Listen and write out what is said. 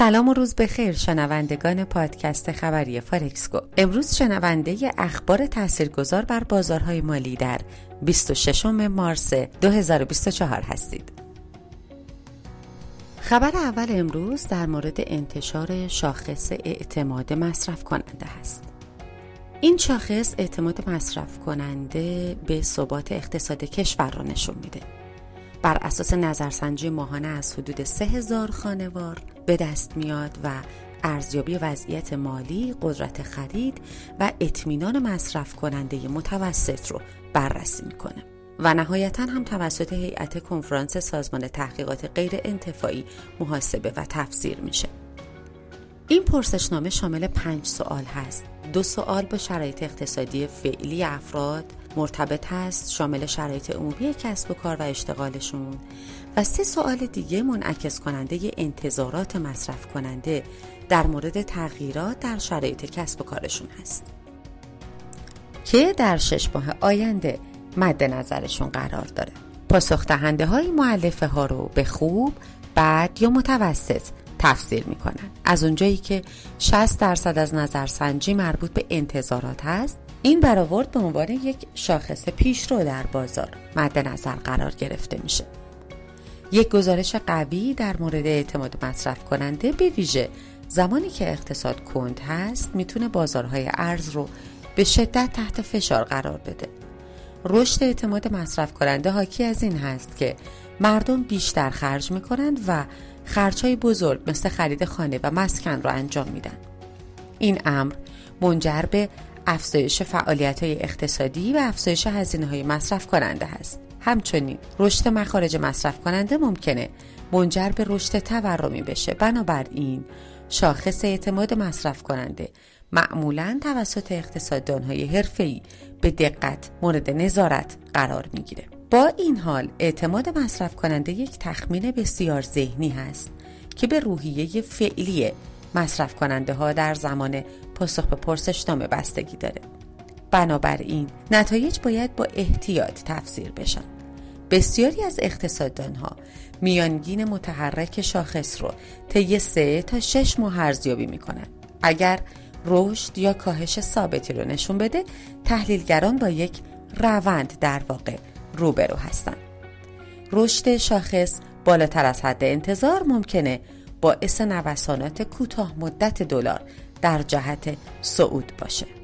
سلام و روز بخیر شنوندگان پادکست خبری فارکسکو. امروز شنونده اخبار تاثیرگذار بر بازارهای مالی در 26 مارس 2024 هستید. خبر اول امروز در مورد انتشار شاخص اعتماد مصرف کننده است. این شاخص اعتماد مصرف کننده به ثبات اقتصاد کشور را نشون میده. بر اساس نظرسنجی ماهانه از حدود 3000 خانوار به دست میاد و ارزیابی وضعیت مالی، قدرت خرید و اطمینان مصرف کننده متوسط رو بررسی میکنه و نهایتاً هم توسط هیئت کنفرانس سازمان تحقیقات غیر انتفاعی محاسبه و تفسیر میشه. این پرسشنامه شامل 5 سوال هست. 2 سوال با شرایط اقتصادی فعلی افراد مرتبط هست، شامل شرایط عمومی کسب و کار و اشتغالشون، و 3 سوال دیگه منعکس کننده انتظارات مصرف کننده در مورد تغییرات در شرایط کسب و کارشون هست که در 6 ماه آینده مد نظرشون قرار داره. پاسخ دهنده های مؤلفه ها رو به خوب، بد یا متوسط تفسیر میکنن. از اونجایی که 60% از نظرسنجی مربوط به انتظارات هست، این برآورد به عنوان یک شاخص پیشرو در بازار مد نظر قرار گرفته میشه. یک گزارش قوی در مورد اعتماد مصرف کننده به ویژه زمانی که اقتصاد کند هست میتونه بازارهای ارز رو به شدت تحت فشار قرار بده. رشد اعتماد مصرف کننده حاکی از این هست که مردم بیشتر خرج میکنند و خرج‌های بزرگ مثل خرید خانه و مسکن را انجام میدن. این امر منجر به افزایش فعالیت‌های اقتصادی و افزایش هزینه‌های مصرف کننده است. همچنین رشد مخارج مصرف کننده ممکنه منجر به رشد تورمی بشه. بنابراین شاخص اعتماد مصرف کننده معمولاً توسط اقتصاددان‌های حرفه‌ای به دقت مورد نظارت قرار میگیره. با این حال اعتماد مصرف کننده یک تخمین بسیار ذهنی هست که به روحیه فعلی مصرف کننده ها در زمان پاسخ به پرسشنامه بستگی داره. بنابراین نتایج باید با احتیاط تفسیر بشن. بسیاری از اقتصاددان ها میانگین متحرک شاخص رو طی 3 تا 6 ماه ارزیابی میکنن. اگر رشد یا کاهش ثابتی رو نشون بده، تحلیلگران با یک روند در واقع روبرو هستند. رشد شاخص بالاتر از حد انتظار ممکنه باعث نوسانات کوتاه مدت دلار در جهت صعود باشه.